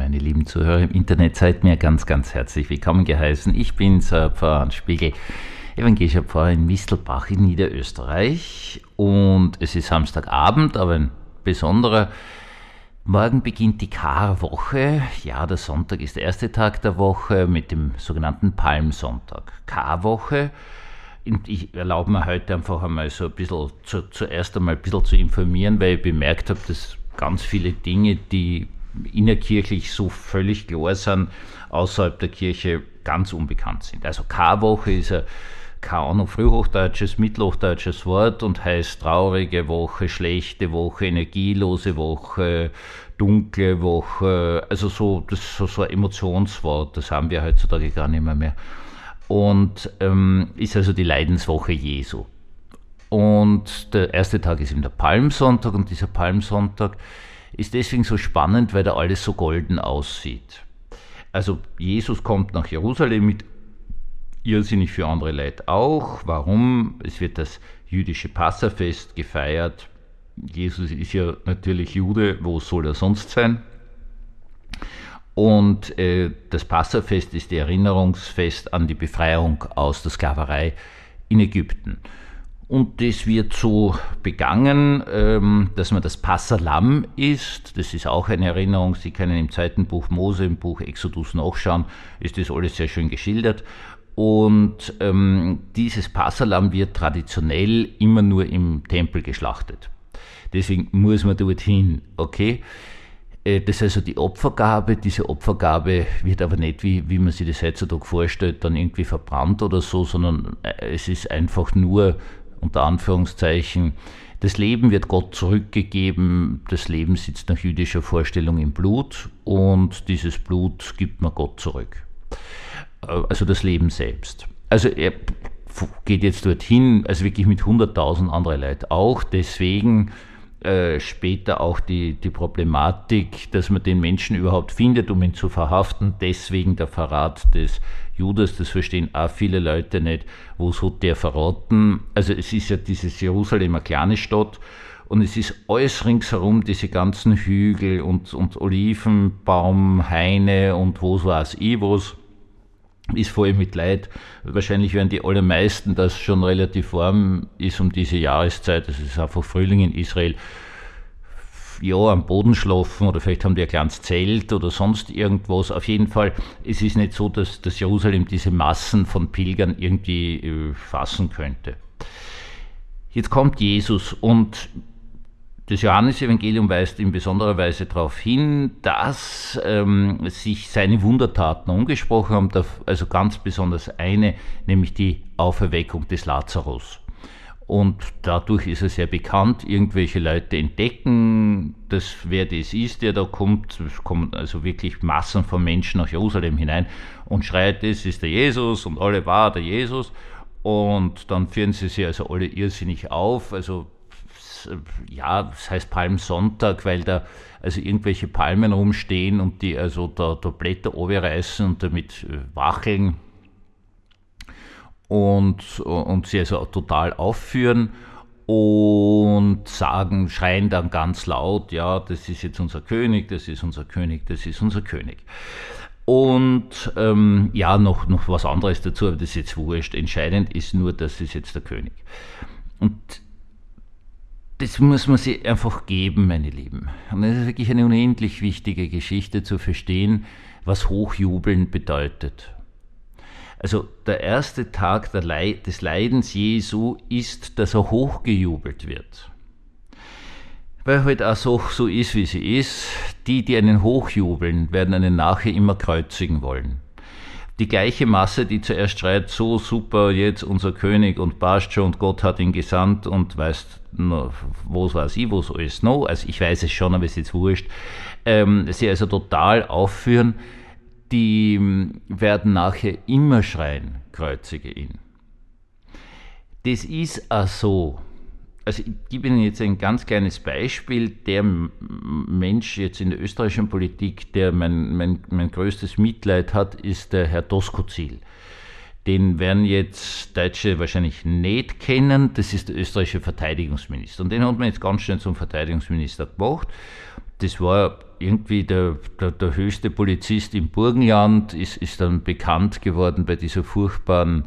meine lieben Zuhörer im Internet, seid mir ganz, ganz herzlich willkommen geheißen. Ich bin Pfarrer Hans Spiegel, evangelischer Pfarrer in Mistelbach in Niederösterreich, und es ist Samstagabend, aber ein besonderer. Morgen beginnt die Karwoche. Ja, der Sonntag ist der erste Tag der Woche mit dem sogenannten Palmsonntag. Karwoche. Und ich erlaube mir heute einfach einmal so ein bisschen zuerst einmal ein bisschen zu informieren, weil ich bemerkt habe, dass ganz viele Dinge, die innerkirchlich so völlig klar sind, außerhalb der Kirche ganz unbekannt sind. Also Karwoche ist ein, keine Ahnung, frühhochdeutsches, mittelhochdeutsches Wort und heißt traurige Woche, schlechte Woche, energielose Woche, dunkle Woche, also so, das ist so ein Emotionswort, das haben wir heutzutage gar nicht mehr. Und ist also die Leidenswoche Jesu. Und der erste Tag ist eben der Palmsonntag, und dieser Palmsonntag ist deswegen so spannend, weil da alles so golden aussieht. Also Jesus kommt nach Jerusalem mit irrsinnig für andere Leute auch. Warum? Es wird das jüdische Passafest gefeiert. Jesus ist ja natürlich Jude, wo soll er sonst sein? Und das Passafest ist das Erinnerungsfest an die Befreiung aus der Sklaverei in Ägypten. Und das wird so begangen, dass man das Passalamm isst. Das ist auch eine Erinnerung. Sie können im zweiten Buch Mose, im Buch Exodus nachschauen, ist das alles sehr schön geschildert. Und dieses Passalamm wird traditionell immer nur im Tempel geschlachtet. Deswegen muss man dorthin, okay? Das ist also die Opfergabe. Diese Opfergabe wird aber nicht, wie man sich das heutzutage vorstellt, dann irgendwie verbrannt oder so, sondern es ist einfach nur, unter Anführungszeichen, das Leben wird Gott zurückgegeben, das Leben sitzt nach jüdischer Vorstellung im Blut, und dieses Blut gibt man Gott zurück. Also das Leben selbst. Also er geht jetzt dorthin, also wirklich mit 100.000 anderen Leuten auch, deswegen später auch die Problematik, dass man den Menschen überhaupt findet, um ihn zu verhaften, deswegen der Verrat des Judas, das verstehen auch viele Leute nicht, wo hat der verraten? Also es ist ja dieses Jerusalem eine kleine Stadt, und es ist alles ringsherum, diese ganzen Hügel und Olivenbaum, Haine und was weiß ich was, ist voll mit Leid. Wahrscheinlich werden die allermeisten, das schon relativ warm ist um diese Jahreszeit, es ist einfach Frühling in Israel, ja, am Boden schlafen, oder vielleicht haben die ein kleines Zelt oder sonst irgendwas. Auf jeden Fall, es ist nicht so, dass Jerusalem diese Massen von Pilgern irgendwie fassen könnte. Jetzt kommt Jesus, und das Johannesevangelium weist in besonderer Weise darauf hin, dass sich seine Wundertaten umgesprochen haben, also ganz besonders eine, nämlich die Auferweckung des Lazarus. Und dadurch ist er sehr bekannt. Irgendwelche Leute entdecken, wer das ist, der da kommt. Es kommen also wirklich Massen von Menschen nach Jerusalem hinein und schreit, das ist der Jesus, und alle war der Jesus. Und dann führen sie sich also alle irrsinnig auf. Also ja, das heißt Palmsonntag, weil da also irgendwelche Palmen rumstehen und die also da Blätter runterreißen und damit wacheln und sie also total aufführen und schreien dann ganz laut, ja, das ist jetzt unser König, das ist unser König, das ist unser König. Und ja, noch was anderes dazu, aber das ist jetzt wurscht. Entscheidend ist nur, das ist jetzt der König. Und das muss man sich einfach geben, meine Lieben. Und das ist wirklich eine unendlich wichtige Geschichte zu verstehen, was Hochjubeln bedeutet. Also der erste Tag des Leidens Jesu ist, dass er hochgejubelt wird. Weil halt auch so ist, wie sie ist. Die einen hochjubeln, werden einen nachher immer kreuzigen wollen. Die gleiche Masse, die zuerst schreit, so super, jetzt unser König und passt schon und Gott hat ihn gesandt und weiß, was weiß ich, was alles noch, also ich weiß es schon, aber es ist jetzt wurscht, sie also total aufführen, die werden nachher immer schreien, kreuzige ihn. Das ist auch so. Also ich gebe Ihnen jetzt ein ganz kleines Beispiel. Der Mensch jetzt in der österreichischen Politik, der mein größtes Mitleid hat, ist der Herr Doskozil. Den werden jetzt Deutsche wahrscheinlich nicht kennen. Das ist der österreichische Verteidigungsminister. Und den hat man jetzt ganz schnell zum Verteidigungsminister gemacht. das war irgendwie der höchste Polizist im Burgenland, ist dann bekannt geworden bei dieser furchtbaren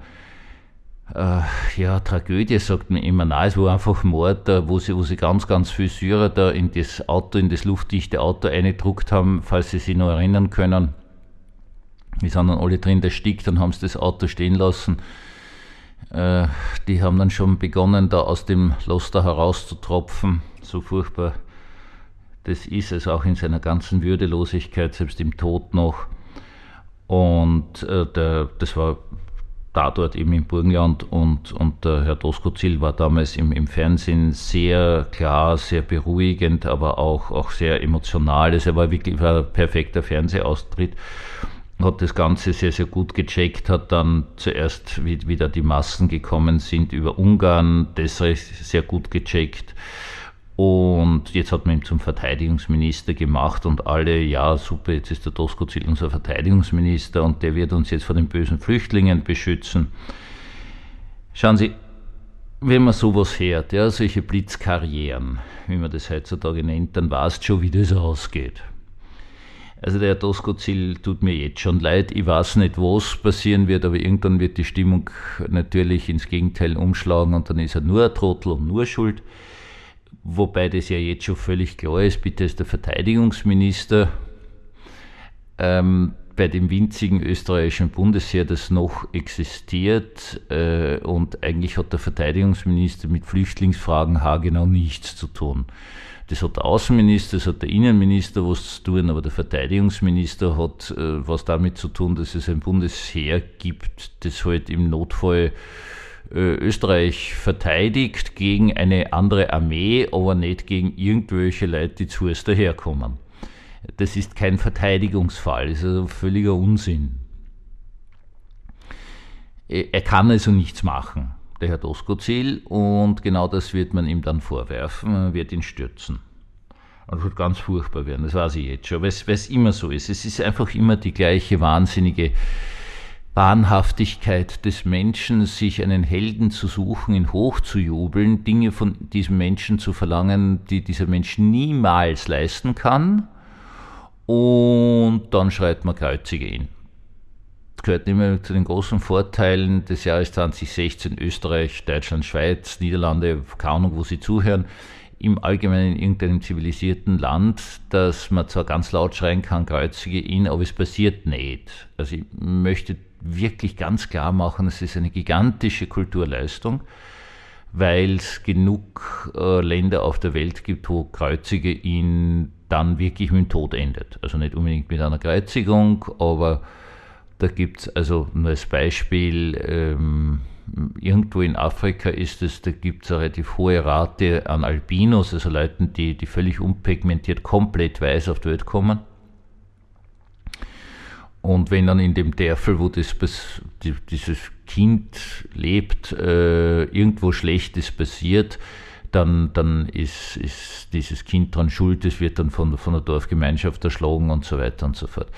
Tragödie, sagt man immer. Nein, es war einfach Mord, wo sie ganz, ganz viele Syrer da in das Auto, in das luftdichte Auto eingedruckt haben, falls Sie sich noch erinnern können. Wir sind dann alle drin erstickt und haben das Auto stehen lassen. Die haben dann schon begonnen, da aus dem Loster herauszutropfen. So furchtbar das ist es, auch in seiner ganzen Würdelosigkeit, selbst im Tod noch. Und das war da dort eben im Burgenland, und der Herr Doskozil war damals im Fernsehen sehr klar, sehr beruhigend, aber auch sehr emotional. Er war wirklich ein perfekter Fernsehaustritt. Hat das Ganze sehr, sehr gut gecheckt, hat dann zuerst, wie da die Massen gekommen sind, über Ungarn, das sehr gut gecheckt. Und jetzt hat man ihn zum Verteidigungsminister gemacht und alle, ja super, jetzt ist der Doskozil unser Verteidigungsminister und der wird uns jetzt vor den bösen Flüchtlingen beschützen. Schauen Sie, wenn man sowas hört, ja, solche Blitzkarrieren, wie man das heutzutage nennt, dann weißt du schon, wie das ausgeht. Also der Herr Doskozil tut mir jetzt schon leid, ich weiß nicht, was passieren wird, aber irgendwann wird die Stimmung natürlich ins Gegenteil umschlagen und dann ist er nur ein Trottel und nur schuld. Wobei das ja jetzt schon völlig klar ist, bitte ist der Verteidigungsminister bei dem winzigen österreichischen Bundesheer, das noch existiert, und eigentlich hat der Verteidigungsminister mit Flüchtlingsfragen haargenau nichts zu tun. Das hat der Außenminister, das hat der Innenminister was zu tun, aber der Verteidigungsminister hat was damit zu tun, dass es ein Bundesheer gibt, das halt im Notfall Österreich verteidigt gegen eine andere Armee, aber nicht gegen irgendwelche Leute, die zu uns daherkommen. Das ist kein Verteidigungsfall, das ist also völliger Unsinn. Er kann also nichts machen, der Herr Doskozil, und genau das wird man ihm dann vorwerfen, man wird ihn stürzen. Und das wird ganz furchtbar werden, das weiß ich jetzt schon, weil es immer so ist. Es ist einfach immer die gleiche wahnsinnige Wahnhaftigkeit des Menschen, sich einen Helden zu suchen, ihn hochzujubeln, Dinge von diesem Menschen zu verlangen, die dieser Mensch niemals leisten kann, und dann schreit man, kreuzige ihn. Das gehört immer zu den großen Vorteilen des Jahres 2016, Österreich, Deutschland, Schweiz, Niederlande, keine Ahnung, wo Sie zuhören, im Allgemeinen in irgendeinem zivilisierten Land, dass man zwar ganz laut schreien kann, kreuzige ihn, aber es passiert nicht. Also ich möchte wirklich ganz klar machen, es ist eine gigantische Kulturleistung, weil es genug Länder auf der Welt gibt, wo kreuzige ihn dann wirklich mit dem Tod endet. Also nicht unbedingt mit einer Kreuzigung, aber da gibt es also nur als Beispiel, irgendwo in Afrika ist es, da gibt es eine relativ hohe Rate an Albinos, also Leuten, die völlig unpigmentiert, komplett weiß auf die Welt kommen. Und wenn dann in dem Dörfel, wo dieses Kind lebt, irgendwo Schlechtes passiert, dann ist dieses Kind dran schuld, es wird dann von der Dorfgemeinschaft erschlagen und so weiter und so fort.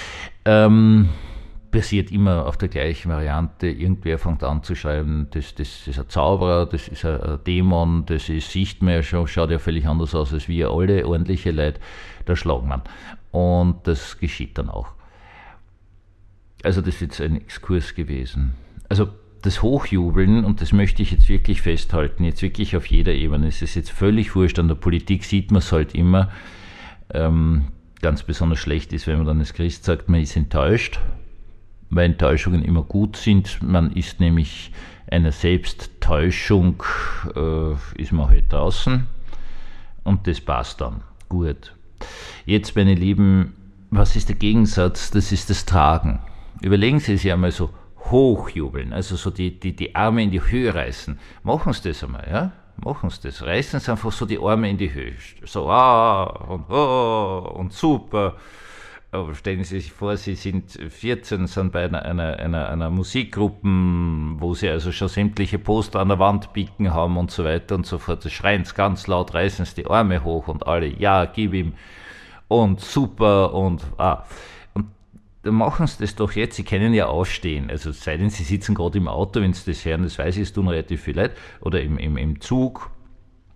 Basiert immer auf der gleichen Variante. Irgendwer fängt an zu schreiben, das ist ein Zauberer, das ist ein Dämon, das ist, sieht man ja schon, schaut ja völlig anders aus als wir alle, ordentliche Leute, da schlagen man. Und das geschieht dann auch. Also das ist jetzt ein Exkurs gewesen. Also das Hochjubeln, und das möchte ich jetzt wirklich festhalten, jetzt wirklich auf jeder Ebene, es ist jetzt völlig wurscht, an der Politik sieht man es halt immer, ganz besonders schlecht ist, wenn man dann als Christ sagt, man ist enttäuscht, weil Enttäuschungen immer gut sind, man ist nämlich einer Selbsttäuschung, ist man halt draußen, und das passt dann, gut. Jetzt, meine Lieben, was ist der Gegensatz? Das ist das Tragen. Überlegen Sie sich einmal so, hochjubeln, also so die Arme in die Höhe reißen. Machen Sie das einmal, ja? Machen Sie das. Reißen Sie einfach so die Arme in die Höhe. So, und super. Aber stellen Sie sich vor, Sie sind 14, sind bei einer Musikgruppe, wo Sie also schon sämtliche Poster an der Wand bicken haben und so weiter und so fort. Sie schreien es ganz laut, reißen Sie die Arme hoch und alle, ja, gib ihm und super und dann machen Sie das doch jetzt, Sie können ja aufstehen, also es sei denn, Sie sitzen gerade im Auto, wenn Sie das hören, das weiß ich, es tun relativ viele Leute, oder im Zug,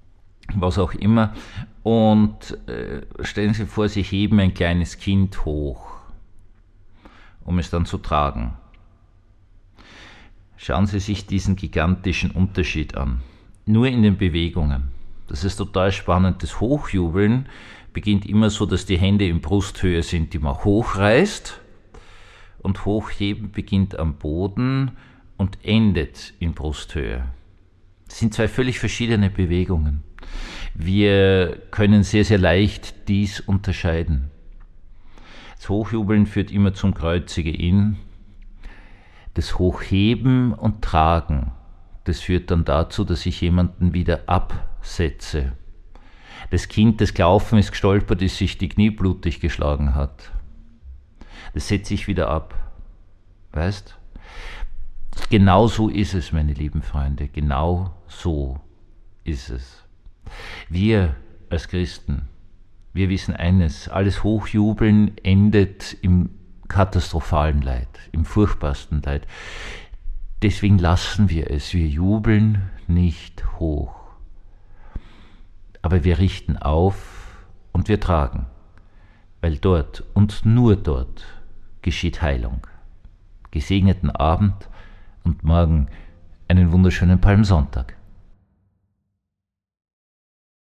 was auch immer. Und stellen Sie vor, Sie heben ein kleines Kind hoch, um es dann zu tragen. Schauen Sie sich diesen gigantischen Unterschied an. Nur in den Bewegungen. Das ist total spannend. Das Hochjubeln beginnt immer so, dass die Hände in Brusthöhe sind, die man hochreißt. Und Hochheben beginnt am Boden und endet in Brusthöhe. Das sind zwei völlig verschiedene Bewegungen. Wir können sehr, sehr leicht dies unterscheiden. Das Hochjubeln führt immer zum Kreuzige in. Das Hochheben und Tragen, das führt dann dazu, dass ich jemanden wieder absetze. Das Kind, das gelaufen ist, gestolpert ist, sich die Knie blutig geschlagen hat. Das setze ich wieder ab. Weißt? Genau so ist es, meine lieben Freunde. Genau so ist es. Wir als Christen, wir wissen eines, alles Hochjubeln endet im katastrophalen Leid, im furchtbarsten Leid. Deswegen lassen wir es. Wir jubeln nicht hoch. Aber wir richten auf und wir tragen, weil dort und nur dort geschieht Heilung. Gesegneten Abend und morgen einen wunderschönen Palmsonntag.